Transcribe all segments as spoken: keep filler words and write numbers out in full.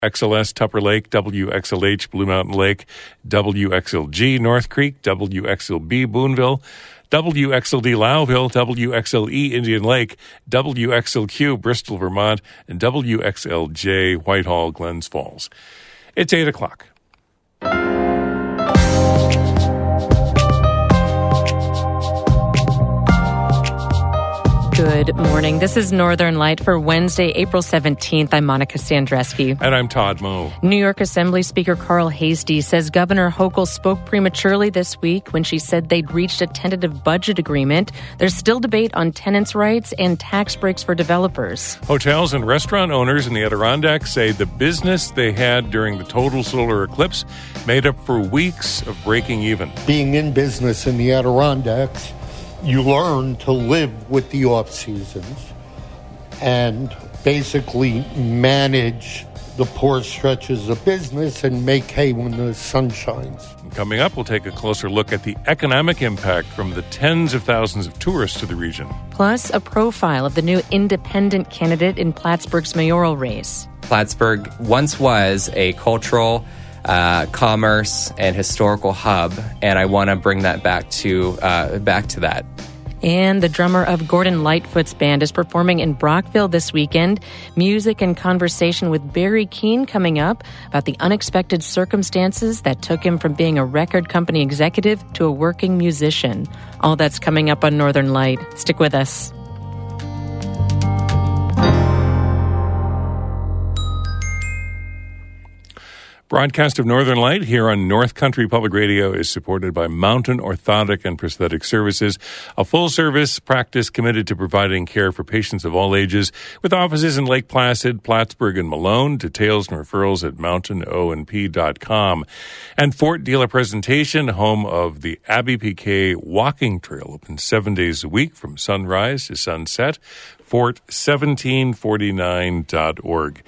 X L S Tupper Lake, W X L H Blue Mountain Lake, W X L G North Creek, W X L B Boonville, W X L D Lowville, W X L E Indian Lake, W X L Q Bristol, Vermont, and W X L J Whitehall, Glens Falls. It's eight o'clock. Good morning. This is Northern Light for Wednesday, April seventeenth. I'm Monica Sandreski. And I'm Todd Moe. New York Assembly Speaker Carl Heastie says Governor Hochul spoke prematurely this week when she said they'd reached a tentative budget agreement. There's still debate on tenants' rights and tax breaks for developers. Hotels and restaurant owners in the Adirondacks say the business they had during the total solar eclipse made up for weeks of breaking even. Being in business in the Adirondacks, you learn to live with the off seasons and basically manage the poor stretches of business and make hay when the sun shines. Coming up, we'll take a closer look at the economic impact from the tens of thousands of tourists to the region. Plus, a profile of the new independent candidate in Plattsburgh's mayoral race. Plattsburgh once was a cultural Uh, commerce and historical hub, and I want to bring that back to uh, back to that. And the drummer of Gordon Lightfoot's band is performing in Brockville this weekend. Music and conversation with Barry Keane coming up about the unexpected circumstances that took him from being a record company executive to a working musician. All that's coming up on Northern Light. Stick with us. Broadcast of Northern Light here on North Country Public Radio is supported by Mountain Orthotic and Prosthetic Services, a full-service practice committed to providing care for patients of all ages, with offices in Lake Placid, Plattsburgh, and Malone. Details and referrals at mountain o n p dot com. And Fort Dealer Presentation, home of the Abbey P K Walking Trail, open seven days a week from sunrise to sunset. fort seventeen forty-nine dot org.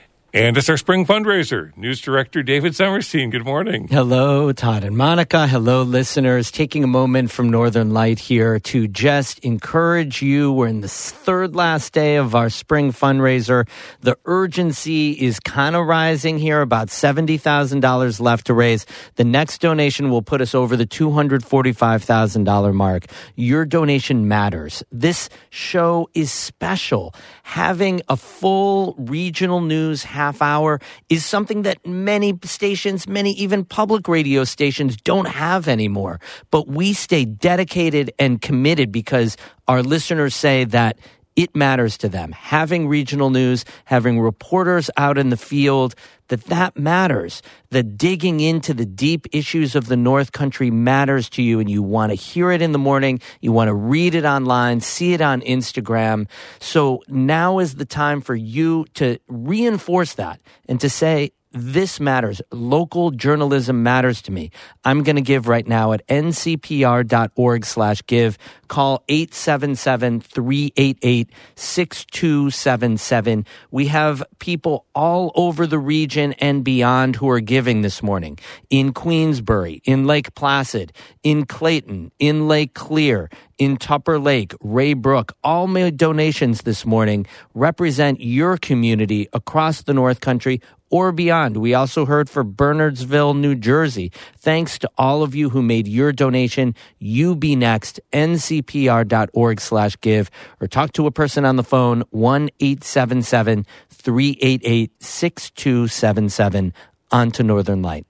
And it's our spring fundraiser. News Director David Summerstein, good morning. Hello, Todd and Monica. Hello, listeners. Taking a moment from Northern Light here to just encourage you. We're in the third last day of our spring fundraiser. The urgency is kind of rising here, about seventy thousand dollars left to raise. The next donation will put us over the two hundred forty-five thousand dollars mark. Your donation matters. This show is special. Having a full regional news half hour is something that many stations, many even public radio stations don't have anymore. But we stay dedicated and committed because our listeners say that it matters to them. Having regional news, having reporters out in the field, that that matters. That digging into the deep issues of the North Country matters to you, and you want to hear it in the morning. You want to read it online, see it on Instagram. So now is the time for you to reinforce that and to say, this matters. Local journalism matters to me. I'm going to give right now at n c p r dot org slash give. Call eight seven seven, three eight eight, six two seven seven. We have people all over the region and beyond who are giving this morning. In Queensbury, in Lake Placid, in Clayton, in Lake Clear, in Tupper Lake, Ray Brook. All made donations this morning represent your community across the North Country or beyond. We also heard for Bernardsville, New Jersey. Thanks to all of you who made your donation. You be next. n c p r dot org slash give or talk to a person on the phone, one eight seven seven, three eight eight, six two seven seven. On to Northern Light.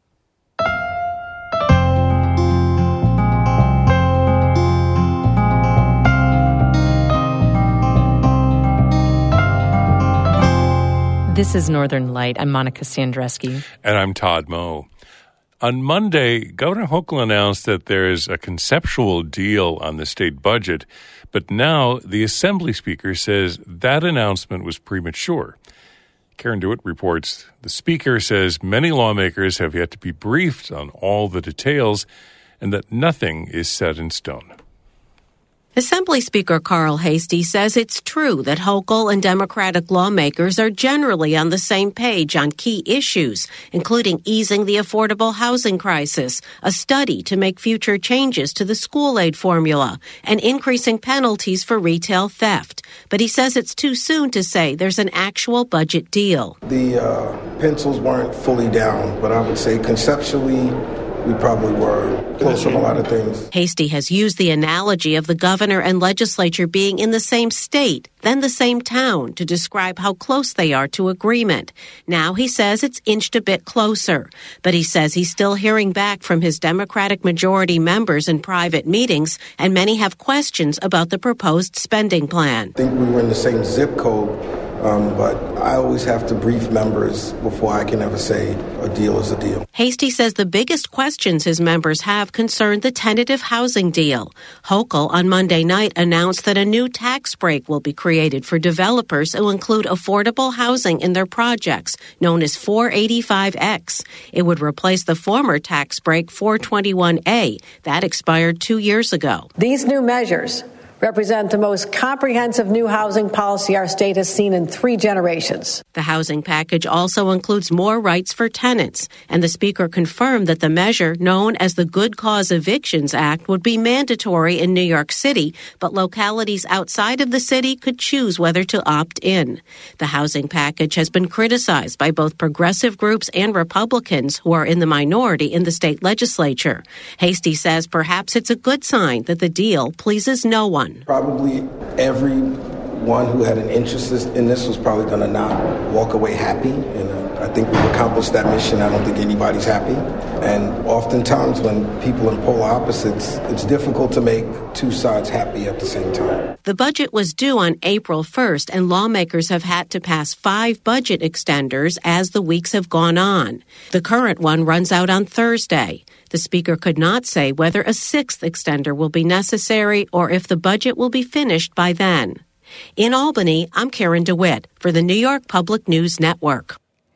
This is Northern Light. I'm Monica Sandreski. And I'm Todd Moe. On Monday, Governor Hochul announced that there is a conceptual deal on the state budget, but now the Assembly Speaker says that announcement was premature. Karen DeWitt reports the Speaker says many lawmakers have yet to be briefed on all the details and that nothing is set in stone. Assembly Speaker Carl Heastie says it's true that Hochul and Democratic lawmakers are generally on the same page on key issues, including easing the affordable housing crisis, a study to make future changes to the school aid formula, and increasing penalties for retail theft. But he says it's too soon to say there's an actual budget deal. The uh, pencils weren't fully down, but I would say conceptually, we probably were close on a lot of things. Heastie has used the analogy of the governor and legislature being in the same state, then the same town, to describe how close they are to agreement. Now he says it's inched a bit closer, but he says he's still hearing back from his Democratic majority members in private meetings, and many have questions about the proposed spending plan. I think we were in the same zip code. Um, but I always have to brief members before I can ever say a deal is a deal. Heastie says the biggest questions his members have concern the tentative housing deal. Hochul on Monday night announced that a new tax break will be created for developers who include affordable housing in their projects, known as four eighty-five X. It would replace the former tax break four twenty-one A. That expired two years ago. These new measures represent the most comprehensive new housing policy our state has seen in three generations. The housing package also includes more rights for tenants, and the Speaker confirmed that the measure, known as the Good Cause Evictions Act, would be mandatory in New York City, but localities outside of the city could choose whether to opt in. The housing package has been criticized by both progressive groups and Republicans who are in the minority in the state legislature. Heastie says perhaps it's a good sign that the deal pleases no one. Probably everyone who had an interest in this was probably going to not walk away happy. And uh, I think we've accomplished that mission. I don't think anybody's happy. And oftentimes when people in polar opposites, it's difficult to make two sides happy at the same time. The budget was due on April first, and lawmakers have had to pass five budget extenders as the weeks have gone on. The current one runs out on Thursday. The Speaker could not say whether a sixth extender will be necessary or if the budget will be finished by then. In Albany, I'm Karen DeWitt for the New York Public News Network.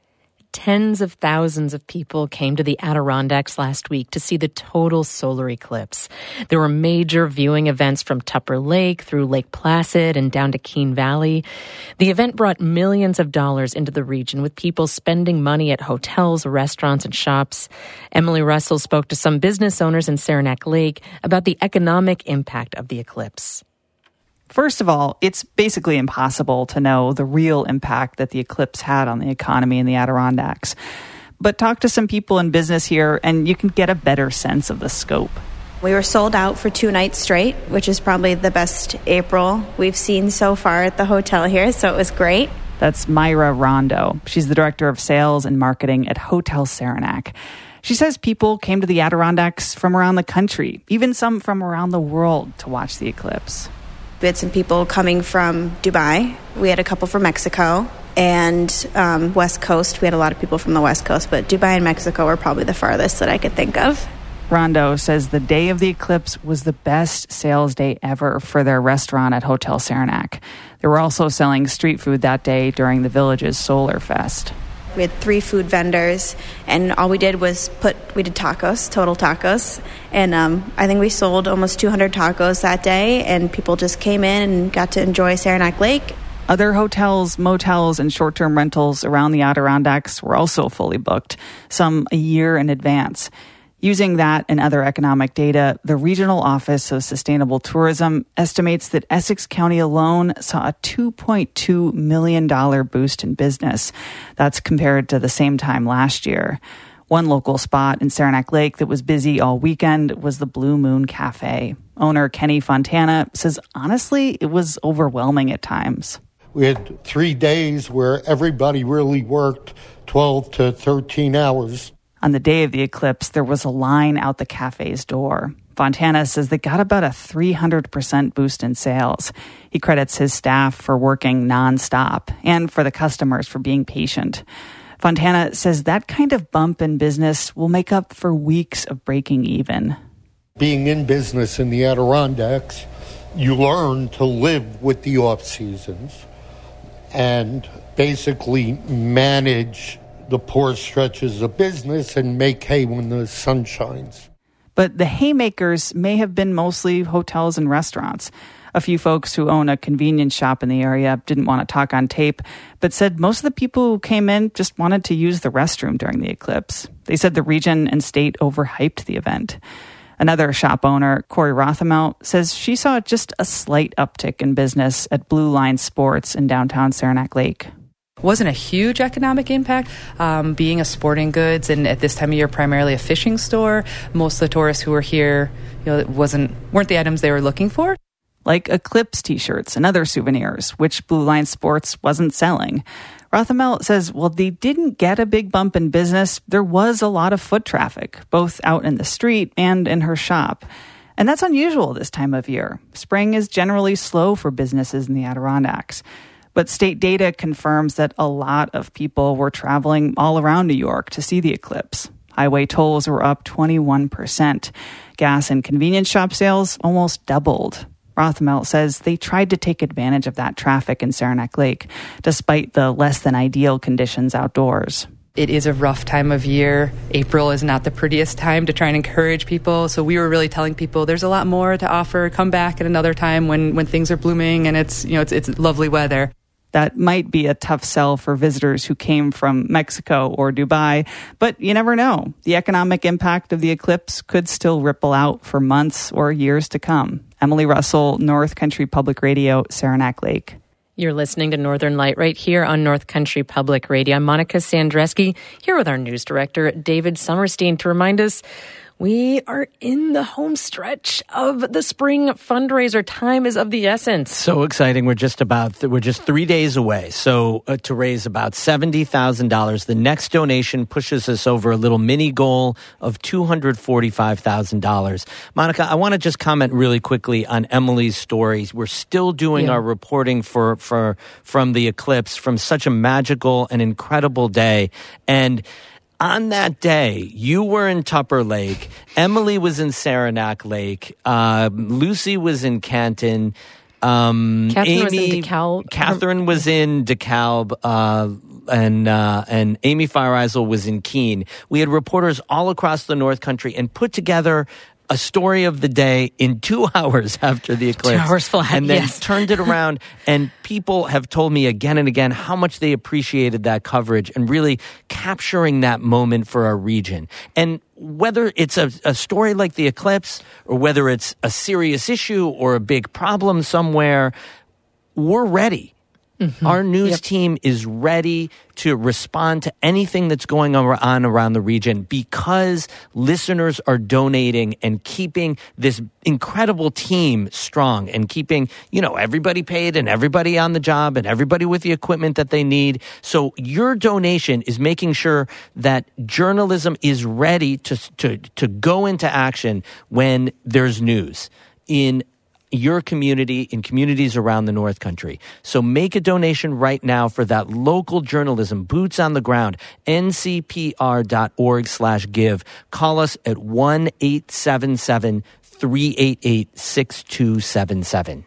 Tens of thousands of people came to the Adirondacks last week to see the total solar eclipse. There were major viewing events from Tupper Lake through Lake Placid and down to Keene Valley. The event brought millions of dollars into the region, with people spending money at hotels, restaurants, and shops. Emily Russell spoke to some business owners in Saranac Lake about the economic impact of the eclipse. First of all, it's basically impossible to know the real impact that the eclipse had on the economy in the Adirondacks. But talk to some people in business here, and you can get a better sense of the scope. We were sold out for two nights straight, which is probably the best April we've seen so far at the hotel here, so it was great. That's Myra Rondo. She's the director of sales and marketing at Hotel Saranac. She says people came to the Adirondacks from around the country, even some from around the world, to watch the eclipse. We had some people coming from Dubai. We had a couple from Mexico and um, West Coast. We had a lot of people from the West Coast, but Dubai and Mexico were probably the farthest that I could think of. Rondo says the day of the eclipse was the best sales day ever for their restaurant at Hotel Saranac. They were also selling street food that day during the village's Solar Fest. We had three food vendors, and all we did was put, we did tacos, total tacos. And um, I think we sold almost two hundred tacos that day, and people just came in and got to enjoy Saranac Lake. Other hotels, motels, and short-term rentals around the Adirondacks were also fully booked, some a year in advance. Using that and other economic data, the Regional Office of Sustainable Tourism estimates that Essex County alone saw a two point two million dollars boost in business. That's compared to the same time last year. One local spot in Saranac Lake that was busy all weekend was the Blue Moon Cafe. Owner Kenny Fontana says, honestly, it was overwhelming at times. We had three days where everybody really worked twelve to thirteen hours. On the day of the eclipse, there was a line out the cafe's door. Fontana says they got about a three hundred percent boost in sales. He credits his staff for working nonstop and for the customers for being patient. Fontana says that kind of bump in business will make up for weeks of breaking even. Being in business in the Adirondacks, you learn to live with the off-seasons and basically manage the poor stretches of business and make hay when the sun shines. But the haymakers may have been mostly hotels and restaurants. A few folks who own a convenience shop in the area didn't want to talk on tape, but said most of the people who came in just wanted to use the restroom during the eclipse. They said the region and state overhyped the event. Another shop owner, Corey Rothamel, says she saw just a slight uptick in business at Blue Line Sports in downtown Saranac Lake. Wasn't a huge economic impact. Um, being a sporting goods and at this time of year primarily a fishing store, most of the tourists who were here, you know, it wasn't weren't the items they were looking for. Like Eclipse t-shirts and other souvenirs, which Blue Line Sports wasn't selling. Rothamel says, while they didn't get a big bump in business, there was a lot of foot traffic, both out in the street and in her shop. And that's unusual this time of year. Spring is generally slow for businesses in the Adirondacks. But state data confirms that a lot of people were traveling all around New York to see the eclipse. Highway tolls were up twenty-one percent. Gas and convenience shop sales almost doubled. Rothamel says they tried to take advantage of that traffic in Saranac Lake, despite the less than ideal conditions outdoors. It is a rough time of year. April is not the prettiest time to try and encourage people. So we were really telling people there's a lot more to offer. Come back at another time when, when things are blooming and it's, you know, it's, it's lovely weather. That might be a tough sell for visitors who came from Mexico or Dubai, but you never know. The economic impact of the eclipse could still ripple out for months or years to come. Emily Russell, North Country Public Radio, Saranac Lake. You're listening to Northern Light right here on North Country Public Radio. I'm Monica Sandreski, here with our news director, David Summerstein, to remind us we are in the home stretch of the spring fundraiser. Time is of the essence. So exciting. We're just about, we're just three days away. So uh, to raise about seventy thousand dollars. The next donation pushes us over a little mini goal of two hundred forty-five thousand dollars. Monica, I want to just comment really quickly on Emily's stories. We're still doing yeah. our reporting for, for, from the eclipse, from such a magical and incredible day. And on that day, you were in Tupper Lake, Emily was in Saranac Lake, uh, Lucy was in Canton, um, Catherine Amy, was in DeKalb. Catherine was in DeKalb, uh, and uh, and Amy Feiereisel was in Keene. We had reporters all across the North Country and put together a story of the day in two hours after the eclipse. Two hours flat, and then yes. turned it around. And people have told me again and again how much they appreciated that coverage and really capturing that moment for our region. And whether it's a, a story like the eclipse or whether it's a serious issue or a big problem somewhere, we're ready. Mm-hmm. Our news yep. team is ready to respond to anything that's going on around the region because listeners are donating and keeping this incredible team strong and keeping, you know, everybody paid and everybody on the job and everybody with the equipment that they need. So your donation is making sure that journalism is ready to to to go into action when there's news in your community, in communities around the North Country. So make a donation right now for that local journalism, boots on the ground, N C P R dot org slash give. Call us at one eight seven seven, three eight eight, six two seven seven.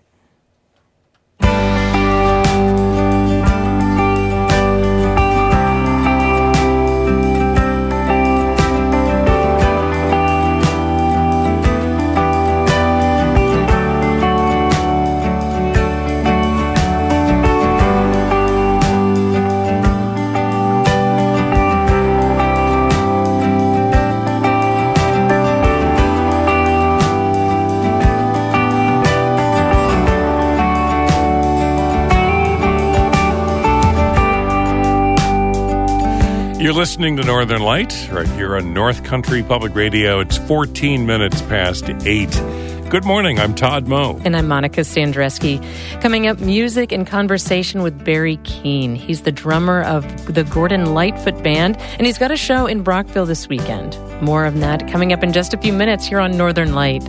You're listening to Northern Light right here on North Country Public Radio. It's fourteen minutes past eight. Good morning. I'm Todd Moe. And I'm Monica Sandreski. Coming up, music and conversation with Barry Keene. He's the drummer of the Gordon Lightfoot Band, and he's got a show in Brockville this weekend. More of that coming up in just a few minutes here on Northern Light.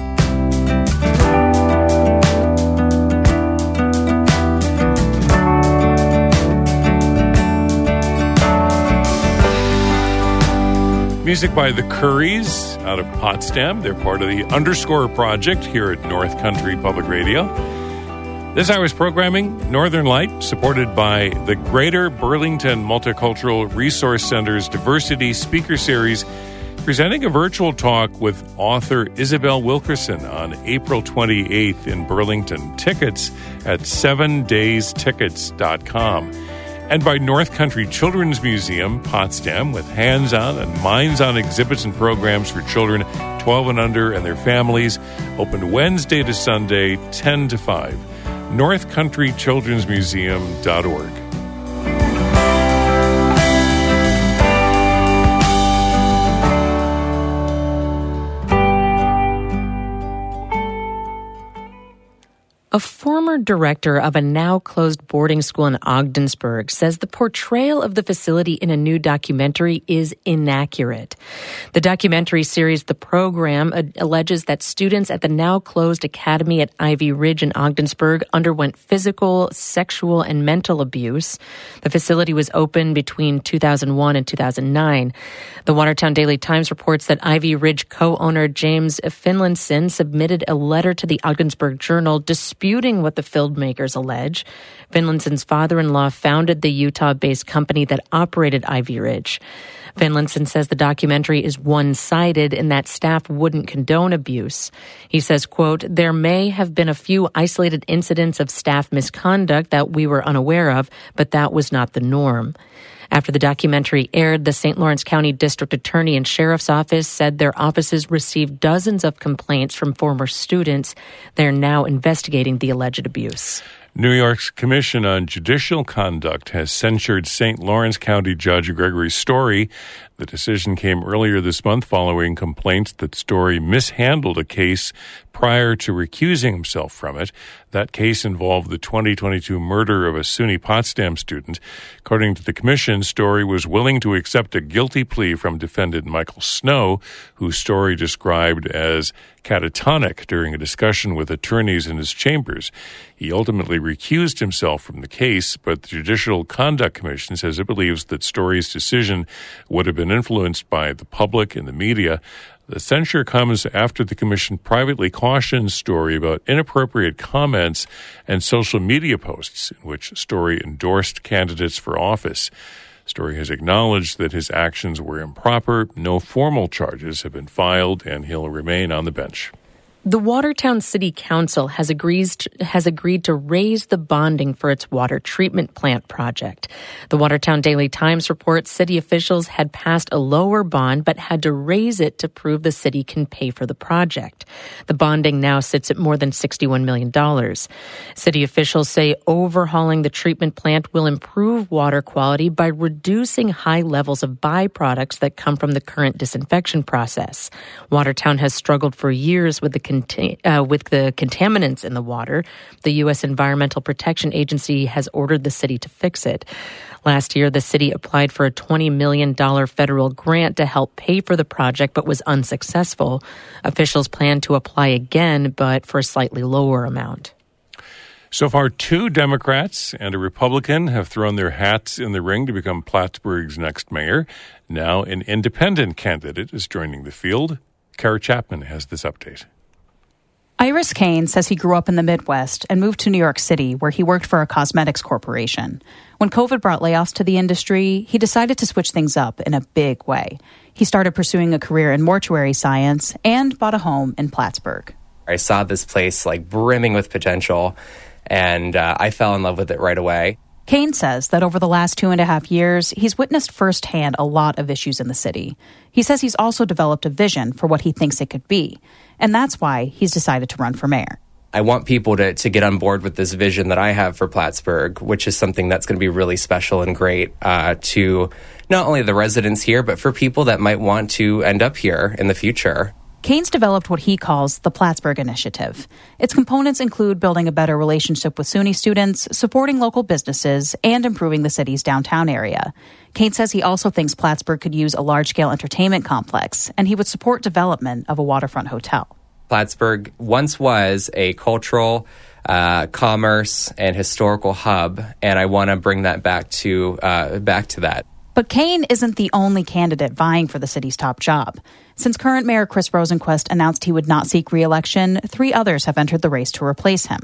Music by the Curries out of Potsdam. They're part of the Underscore Project here at North Country Public Radio. This hour's programming, Northern Light, supported by the Greater Burlington Multicultural Resource Center's Diversity Speaker Series, presenting a virtual talk with author Isabel Wilkerson on April twenty-eighth in Burlington. Tickets at seven days tickets dot com. And by North Country Children's Museum, Potsdam, with hands-on and minds-on exhibits and programs for children twelve and under and their families, open Wednesday to Sunday, ten to five. north country children's museum dot org. A former director of a now-closed boarding school in Ogdensburg says the portrayal of the facility in a new documentary is inaccurate. The documentary series The Program alleges that students at the now-closed academy at Ivy Ridge in Ogdensburg underwent physical, sexual, and mental abuse. The facility was opened between two thousand one and two thousand nine. The Watertown Daily Times reports that Ivy Ridge co-owner James Finlinson submitted a letter to the Ogdensburg Journal disputing what the filmmakers allege. Finlinson's father-in-law founded the Utah-based company that operated Ivy Ridge. Finlinson says the documentary is one-sided and that staff wouldn't condone abuse. He says, quote, "There may have been a few isolated incidents of staff misconduct that we were unaware of, but that was not the norm." After the documentary aired, the Saint Lawrence County District Attorney and Sheriff's Office said their offices received dozens of complaints from former students. They're now investigating the alleged abuse. New York's Commission on Judicial Conduct has censured Saint Lawrence County Judge Gregory Story. The decision came earlier this month following complaints that Story mishandled a case prior to recusing himself from it. That case involved the twenty twenty-two murder of a SUNY Potsdam student. According to the commission, Story was willing to accept a guilty plea from defendant Michael Snow, who Story described as catatonic during a discussion with attorneys in his chambers. He ultimately recused himself from the case, but the Judicial Conduct Commission says it believes that Story's decision would have been influenced by the public and the media. The censure comes after the commission privately cautioned Story about inappropriate comments and social media posts in which Story endorsed candidates for office. Story has acknowledged that his actions were improper. No formal charges have been filed, and he'll remain on the bench. The Watertown City Council has agreed, has agreed to raise the bonding for its water treatment plant project. The Watertown Daily Times reports city officials had passed a lower bond but had to raise it to prove the city can pay for the project. The bonding now sits at more than sixty-one million dollars. City officials say overhauling the treatment plant will improve water quality by reducing high levels of byproducts that come from the current disinfection process. Watertown has struggled for years with the Uh, with the contaminants in the water. The U S Environmental Protection Agency has ordered the city to fix it. Last year, the city applied for a twenty million dollars federal grant to help pay for the project, but was unsuccessful. Officials plan to apply again, but for a slightly lower amount. So far, two Democrats and a Republican have thrown their hats in the ring to become Plattsburgh's next mayor. Now, an independent candidate is joining the field. Kara Chapman has this update. Iris Kane says he grew up in the Midwest and moved to New York City, where he worked for a cosmetics corporation. When COVID brought layoffs to the industry, he decided to switch things up in a big way. He started pursuing a career in mortuary science and bought a home in Plattsburgh. I saw this place like brimming with potential, and uh, I fell in love with it right away. Kane says that over the last two and a half years, he's witnessed firsthand a lot of issues in the city. He says he's also developed a vision for what he thinks it could be, and that's why he's decided to run for mayor. I want people to, to get on board with this vision that I have for Plattsburgh, which is something that's going to be really special and great uh, to not only the residents here, but for people that might want to end up here in the future. Kane's developed what he calls the Plattsburgh Initiative. Its components include building a better relationship with SUNY students, supporting local businesses, and improving the city's downtown area. Kane says he also thinks Plattsburgh could use a large-scale entertainment complex, and he would support development of a waterfront hotel. Plattsburgh once was a cultural, uh, commerce, and historical hub, and I want to bring that back to uh, back to that. But Kane isn't the only candidate vying for the city's top job. Since current Mayor Chris Rosenquist announced he would not seek re-election, three others have entered the race to replace him.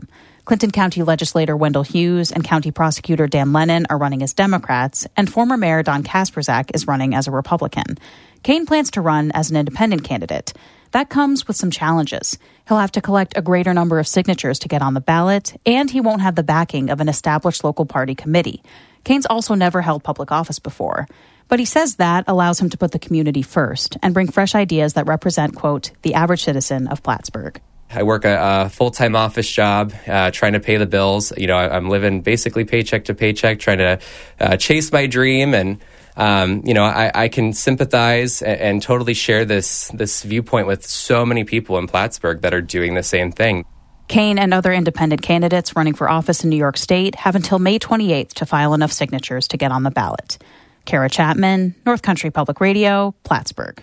Clinton County legislator Wendell Hughes and County Prosecutor Dan Lennon are running as Democrats, and former Mayor Don Kasperzak is running as a Republican. Kane plans to run as an independent candidate. That comes with some challenges. He'll have to collect a greater number of signatures to get on the ballot, and he won't have the backing of an established local party committee. Kane's also never held public office before. But he says that allows him to put the community first and bring fresh ideas that represent, quote, the average citizen of Plattsburgh. I work a, a full-time office job, uh, trying to pay the bills. You know, I, I'm living basically paycheck to paycheck, trying to uh, chase my dream. And, um, you know, I, I can sympathize and, and totally share this, this viewpoint with so many people in Plattsburgh that are doing the same thing. Kane and other independent candidates running for office in New York State have until May twenty-eighth to file enough signatures to get on the ballot. Kara Chapman, North Country Public Radio, Plattsburgh.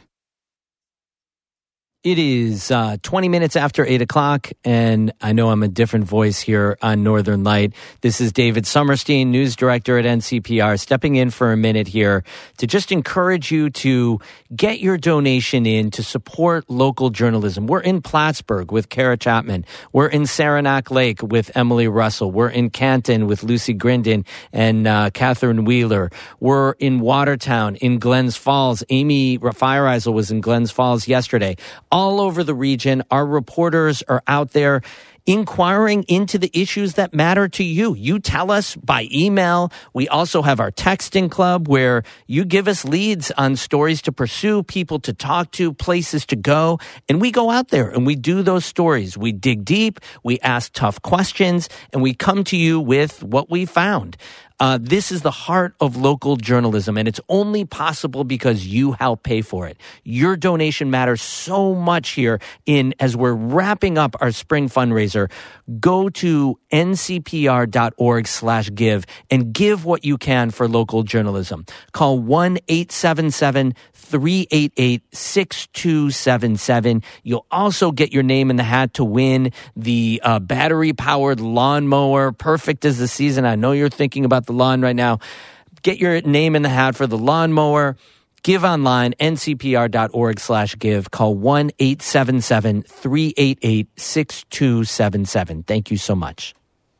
It is uh, twenty minutes after eight o'clock, and I know I'm a different voice here on Northern Light. This is David Summerstein, news director at N C P R, stepping in for a minute here to just encourage you to get your donation in to support local journalism. We're in Plattsburgh with Kara Chapman. We're in Saranac Lake with Emily Russell. We're in Canton with Lucy Grindon and uh, Catherine Wheeler. We're in Watertown, in Glens Falls. Amy Feiereisel was in Glens Falls yesterday. All over the region, our reporters are out there inquiring into the issues that matter to you. You tell us by email. We also have our texting club where you give us leads on stories to pursue, people to talk to, places to go. And we go out there and we do those stories. We dig deep, we ask tough questions, and we come to you with what we found. Uh, this is the heart of local journalism, and it's only possible because you help pay for it. Your donation matters so much here in as we're wrapping up our spring fundraiser. Go to ncpr.org slash give and give what you can for local journalism. Call one eight seven seven, three eight eight, six two seven seven. You'll also get your name in the hat to win the uh, battery-powered lawnmower, perfect as the season. I know you're thinking about the lawn right now. Get your name in the hat for the lawnmower. Give online, ncpr.org slash give. Call one eight seven seven, three eight eight, six two seven seven. Thank you so much.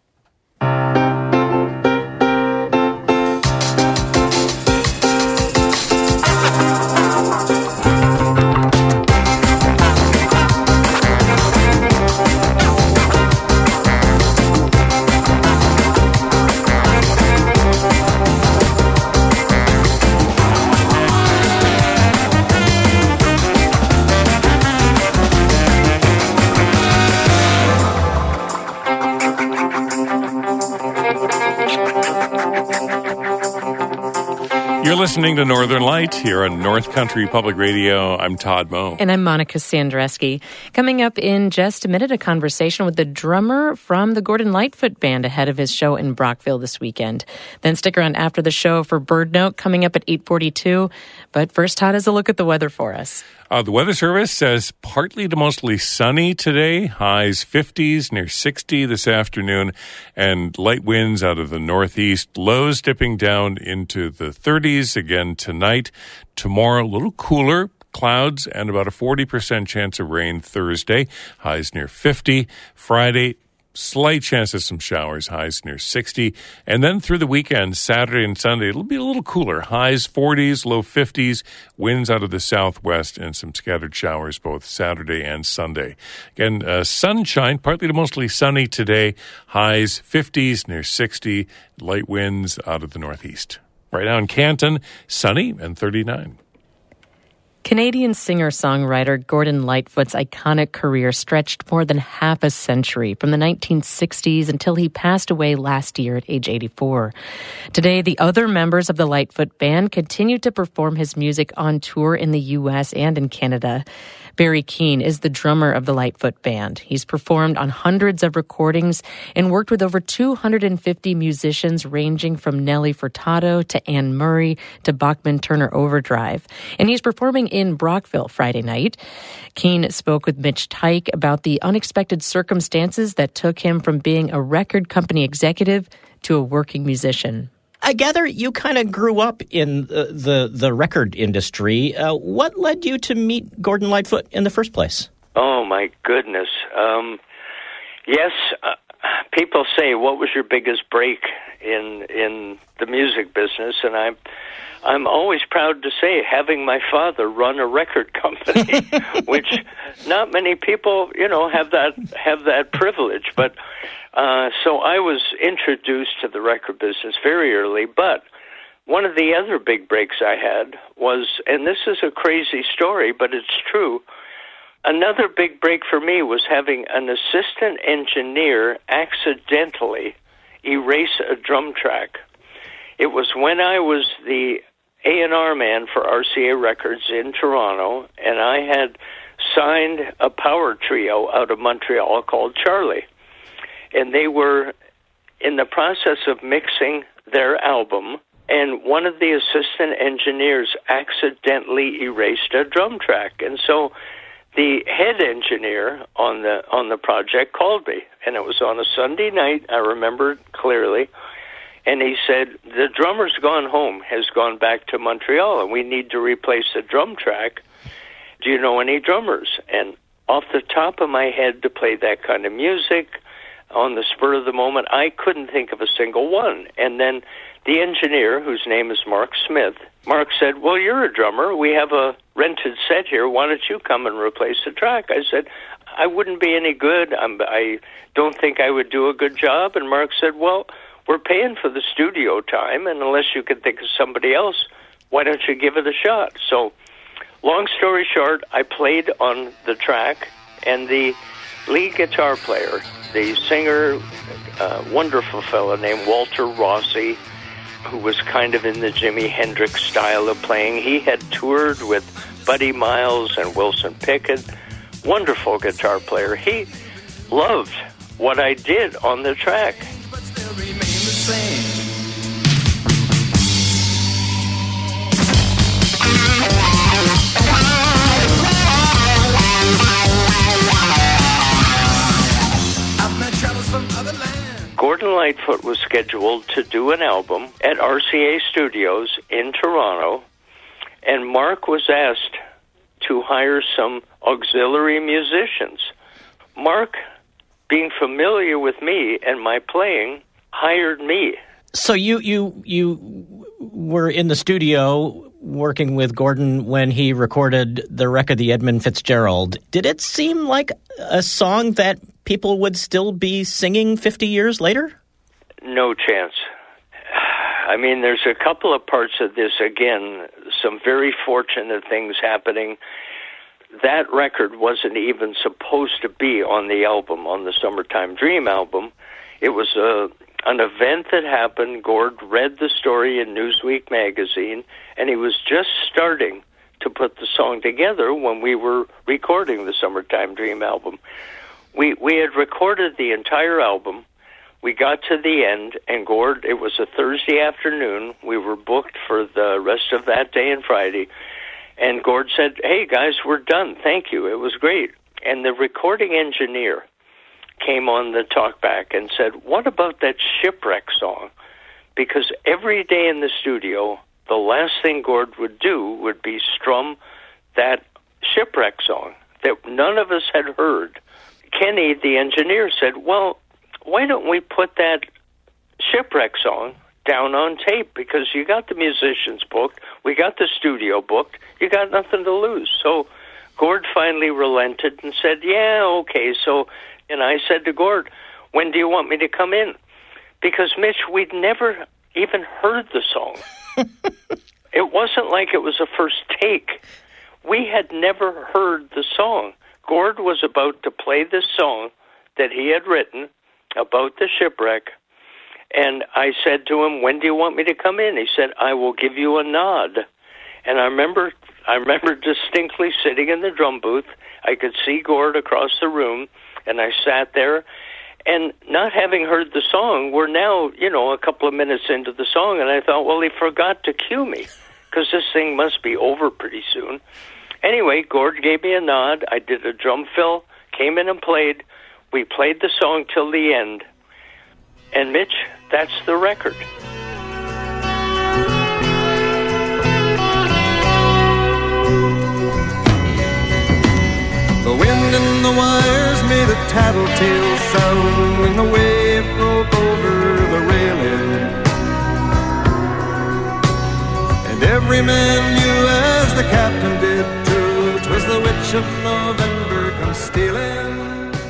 You're listening to Northern Light here on North Country Public Radio. I'm Todd Moe. And I'm Monica Sandreski. Coming up in just a minute, a conversation with the drummer from the Gordon Lightfoot Band ahead of his show in Brockville this weekend. Then stick around after the show for Bird Note coming up at eight forty-two. But first, Todd has a look at the weather for us. Uh, the Weather Service says partly to mostly sunny today, highs fifties, near sixty this afternoon, and light winds out of the northeast, lows dipping down into the thirties again tonight. Tomorrow, a little cooler, clouds, and about a forty percent chance of rain Thursday, highs near fifty. Friday, slight chance of some showers, highs near sixty. And then through the weekend, Saturday and Sunday, it'll be a little cooler. Highs forties, low fifties, winds out of the southwest, and some scattered showers both Saturday and Sunday. Again, uh, sunshine, partly to mostly sunny today. Highs fifties, near sixty, light winds out of the northeast. Right now in Canton, sunny and thirty-nine. Canadian singer-songwriter Gordon Lightfoot's iconic career stretched more than half a century, from the nineteen sixties until he passed away last year at age eighty-four. Today, the other members of the Lightfoot Band continue to perform his music on tour in the U S and in Canada. Barry Keane is the drummer of the Lightfoot Band. He's performed on hundreds of recordings and worked with over two hundred fifty musicians ranging from Nelly Furtado to Anne Murray to Bachman Turner Overdrive. And he's performing in Brockville Friday night. Keane spoke with Mitch Tyke about the unexpected circumstances that took him from being a record company executive to a working musician. I gather you kind of grew up in the the, the record industry. Uh, what led you to meet Gordon Lightfoot in the first place? Oh, my goodness. Um, yes, uh, people say, what was your biggest break in in the music business? And I'm, I'm always proud to say having my father run a record company, which not many people, you know, have that have that privilege. But uh, so I was introduced to the record business very early. But one of the other big breaks I had was, and this is a crazy story, but it's true, another big break for me was having an assistant engineer accidentally erase a drum track. It was when I was the A and R man for R C A Records in Toronto, and I had signed a power trio out of Montreal called Charlie. And they were in the process of mixing their album, and one of the assistant engineers accidentally erased a drum track. And so the head engineer on the on the project called me, and it was on a Sunday night, I remember clearly, and he said, the drummer's gone home, has gone back to Montreal, and we need to replace the drum track. Do you know any drummers? And off the top of my head, to play that kind of music, on the spur of the moment, I couldn't think of a single one. And then the engineer, whose name is Mark Smith, Mark said, well, you're a drummer. We have a rented set here. Why don't you come and replace the track? I said, I wouldn't be any good. I'm, I don't think I would do a good job. And Mark said, well, we're paying for the studio time, and unless you can think of somebody else, why don't you give it a shot? So, long story short, I played on the track, and the lead guitar player, the singer, uh, wonderful fellow named Walter Rossi, who was kind of in the Jimi Hendrix style of playing. He had toured with Buddy Miles and Wilson Pickett. Wonderful guitar player. He loved what I did on the track. But still remain the same. Gordon Lightfoot was scheduled to do an album at R C A Studios in Toronto, and Mark was asked to hire some auxiliary musicians. Mark, being familiar with me and my playing, hired me. So you you you were in the studio working with Gordon when he recorded the record, the Edmund Fitzgerald. Did it seem like a song that people would still be singing fifty years later? No chance. I mean, there's a couple of parts of this, again, some very fortunate things happening. That record wasn't even supposed to be on the album, on the Summertime Dream album. It was a, an event that happened. Gord read the story in Newsweek magazine, and he was just starting to put the song together when we were recording the Summertime Dream album. We we had recorded the entire album. We got to the end, and Gord, it was a Thursday afternoon. We were booked for the rest of that day and Friday. And Gord said, hey, guys, we're done. Thank you. It was great. And the recording engineer came on the talkback and said, what about that Shipwreck song? Because every day in the studio, the last thing Gord would do would be strum that Shipwreck song that none of us had heard. Kenny, the engineer, said, well, why don't we put that Shipwreck song down on tape? Because you got the musicians booked, we got the studio booked, you got nothing to lose. So Gord finally relented and said, yeah, okay. So, and I said to Gord, when do you want me to come in? Because, Mitch, we'd never even heard the song. It wasn't like it was a first take. We had never heard the song. Gord was about to play this song that he had written about the shipwreck, and I said to him, when do you want me to come in? He said, I will give you a nod. And I remember I remember distinctly sitting in the drum booth. I could see Gord across the room, and I sat there, and not having heard the song, we're now, you know, a couple of minutes into the song, and I thought, well, he forgot to cue me, because this thing must be over pretty soon. Anyway, Gord gave me a nod. I did a drum fill, came in and played. We played the song till the end. And, Mitch, that's the record. The wind in the wires made a tattletale sound when the wave every man knew as the captain did too, 'twas the witch of November come stealing.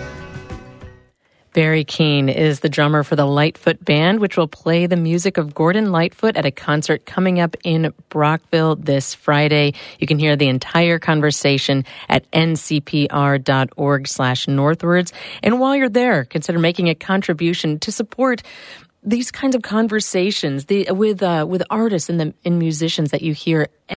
Barry Keane is the drummer for the Lightfoot Band, which will play the music of Gordon Lightfoot at a concert coming up in Brockville this Friday. You can hear the entire conversation at ncpr.org slash northwards. And while you're there, consider making a contribution to support these kinds of conversations the, with uh, with artists and, the, and musicians that you hear